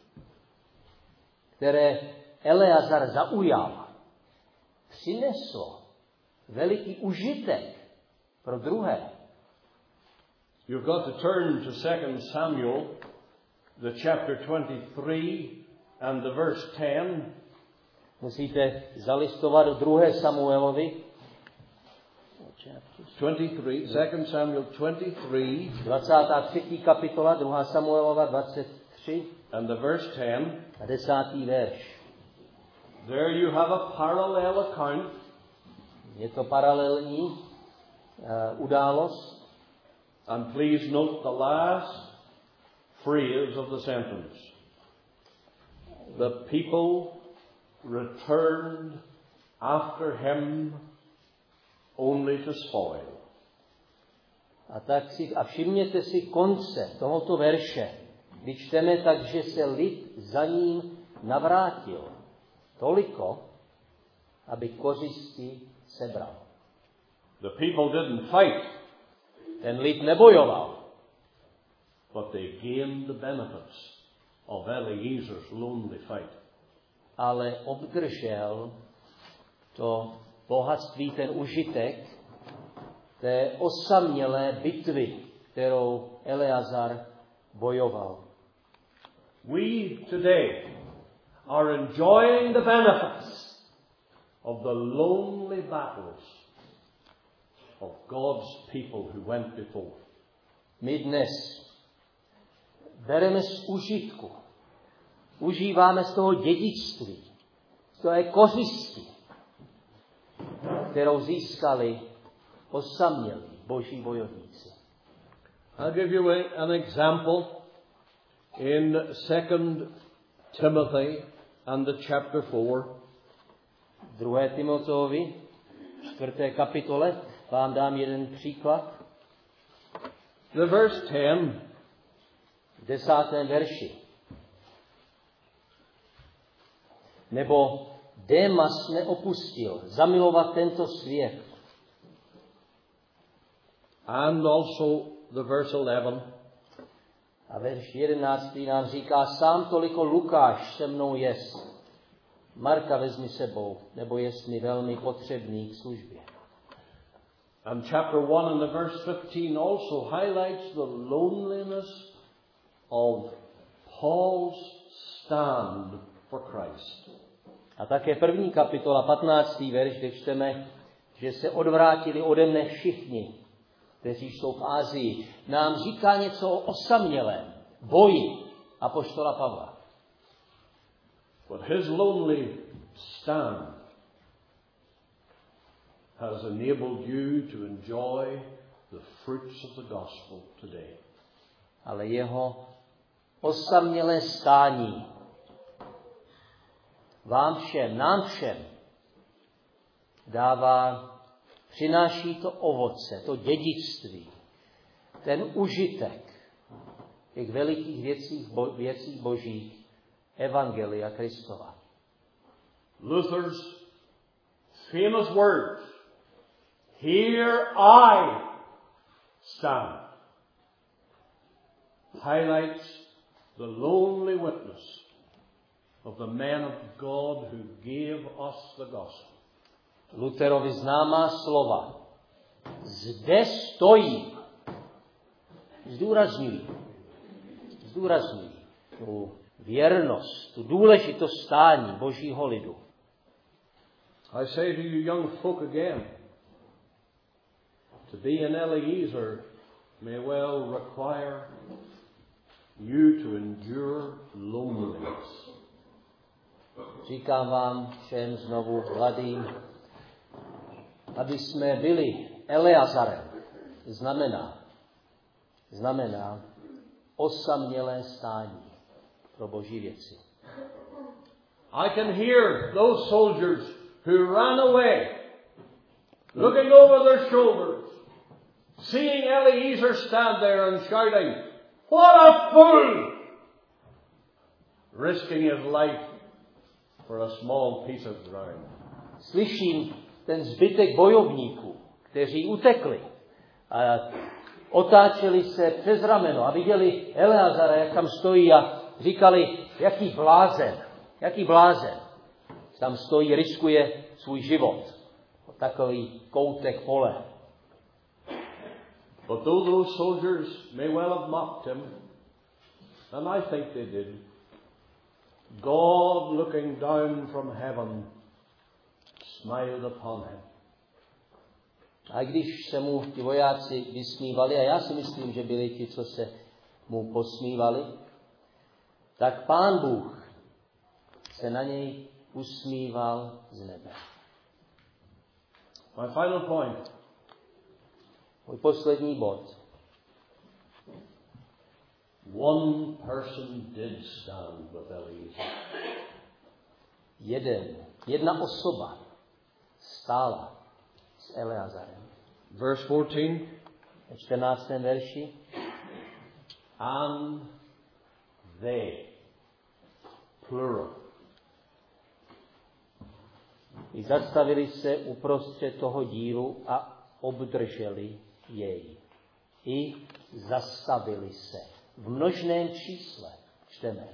které Eleazar zaujal, přineslo veliký užitek pro druhé. You've got to turn to Second Samuel, the chapter twenty-three and the verse ten. Musíte zalistovat do druhé Samuelovi. twenty-three, Second Samuel twenty-three dvacátá třetí kapitola, druhá Samuelova dvacet tři and the verse ten. a desátý verš. There you have a parallel account. Je to paralelní uh, událost. And please note the last phrase of the sentence. The people returned after him only to spoil. A tak si, a všimněte si konce tohoto verše, kdy čteme tak, že se lid za ním navrátil. Toliko, aby kořisti sebral. The people didn't fight. Ten lid nebojoval. But they gained the benefits of Eliezer's lonely fight. Ale obdržel to bohatství, ten užitek té osamělé bitvy, kterou Eleazar bojoval. We today are enjoying the benefits of the lonely battles of God's people who went before. My dnes bereme z užitku, užíváme z toho dědictví, z té kořisti, kterou získali osamělí boží bojovníci. I'll give you a, an example in Second Timothy and the chapter four. V druhé Timoteovi, čtvrté kapitole, vám dám jeden příklad. The verse ten. V desátém verši. Nebo Démas neopustil zamilovat tento svět. And also the verse eleven. A verš jedenáctý nám říká, sám toliko Lukáš se mnou jest. Marka vezmi sebou, nebo jest mi velmi potřebný k službě. And chapter one and the verse fifteen also highlights the loneliness of Paul's stand for Christ. A také první kapitola, patnáctý verš, kde čteme, že se odvrátili ode mne všichni, kteří jsou v Ázii. Nám říká něco o osamělém boji apoštola Pavla. But his lonely stand has enabled you to enjoy the fruits of the gospel today. Ale jeho osamělé stání vám všem, nám všem dává, přináší to ovoce, to dědictví, ten užitek těch velikých věcí, bo, věcí božích, Evangelia Kristova. Luther's famous words, "Here I stand," highlights the lonely witness of the men of God who gave us the gospel. Lutherovi známá slova. Zde stojím. Zdůrazňují. Zdůrazňují tu věrnost, tu důležitost stání božího lidu. I say to you young folk again, to be an Eliezer may well require you to endure loneliness. Říkám vám všem znovu mladým, aby jsme byli Eleazarem, znamená, znamená osamělé stání pro boží věci. I can hear those soldiers who ran away, looking over their shoulders, seeing Eliezer stand there and shouting, "What a fool!" risking his life for a small piece of ground. Slyším ten zbytek bojovníků, kteří utekli a otáčeli se přes rameno a viděli Eleazara, jak tam stojí a říkali, jaký blázen, jaký blázen. Tam stojí, riskuje svůj život. Takový koutek pole. But though those soldiers may well have mocked him, and I think they did, God looking down from heaven smiled upon him. A když se mu ti vojáci vysmívali, a já si myslím, že byli ti, co se mu posmívali, tak Pán Bůh se na něj usmíval z nebe. My final point. Můj poslední bod. One person did stand with Eliezer. Jeden, jedna osoba stála s Eleazarem. Verse fourteen. V čtrnáctém verši. And they, plural. I zastavili se uprostřed toho dílu a obdrželi jej. I zastavili se. V množném čísle čteme.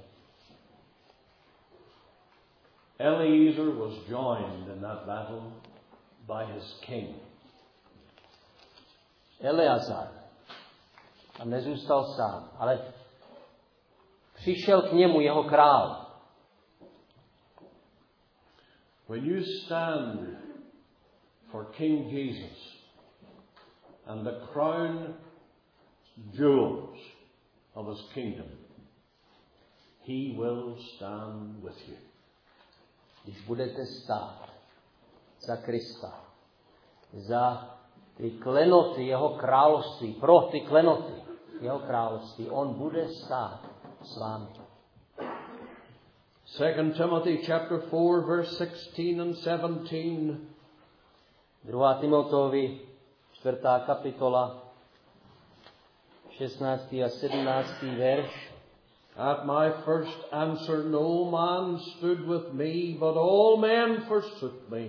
Eliezer was joined in that battle by his king. Eleazar tam nezůstal sám, ale přišel k němu jeho král. When you stand for King Jesus and the crown jewels of his kingdom, he will stand with you. Když budete stát za Krista, za ty klenoty jeho království, pro ty klenoty jeho království, on bude stát s vámi. Second Timothy chapter four verse sixteen and seventeen. druhá Timoteovi, čtvrtá kapitola, šestnáctý a sedmnáctý verš. At my first answer no man stood with me, but all men forsook me.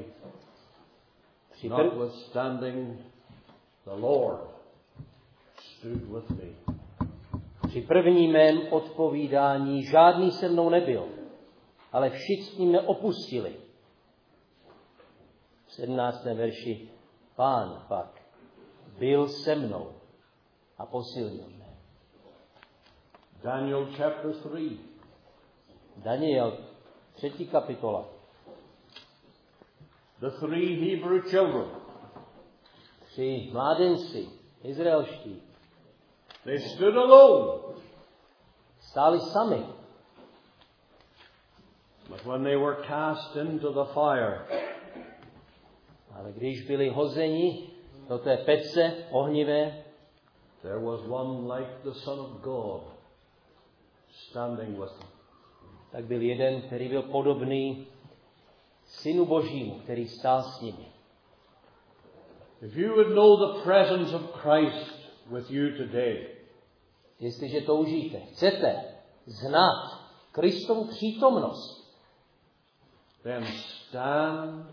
Notwithstanding the Lord stood with me. Při prvním mém odpovídání žádný se mnou nebyl, ale všichni mne opustili. V sedmnáctém verši Pán pak byl se mnou a posilnil mne. Daniel chapter three. Daniel, třetí kapitola. The three Hebrew children. Tři mládenci, izraelští. They stood alone. Stáli sami. But when they were cast into the fire, ale když byli hozeni do té pece ohnivé, there was one like the Son of God standing with them. Tak byl jeden, který byl podobný Synu Božímu, který stál s nimi. If you would know the presence of Christ with you today, jestliže toužíte, chcete znát Kristovu přítomnost, then stand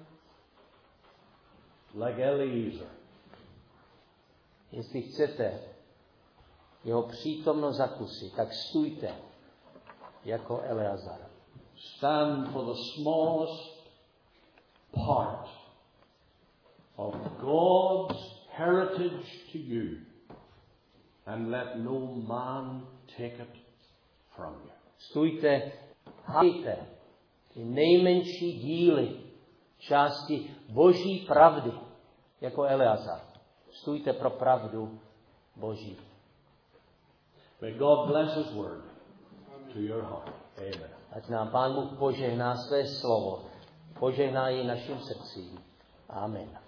like Eliezer. Jestli chcete jeho přítomnost zakusit, tak stůjte jako Eleazar. Stand for the smallest part of God's heritage to you, and let no man take it from you. Stůjte, hájte ty nejmenší díly, části Boží pravdy, jako Eleazar. Stůjte pro pravdu Boží. May God bless His word to your heart. Amen. Ať nám Pán Bůh požehná své slovo, požehná jej našim srdcím. Amen.